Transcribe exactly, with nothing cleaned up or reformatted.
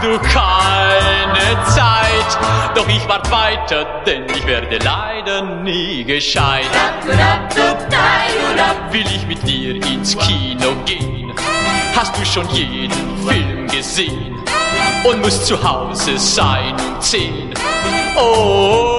du keine Zeit. Doch ich wart weiter, denn ich werde leider nie gescheit. Will ich mit dir ins Kino gehen? Hast du schon jeden Film gesehen? Und musst zu Hause sein um zehn. Oh,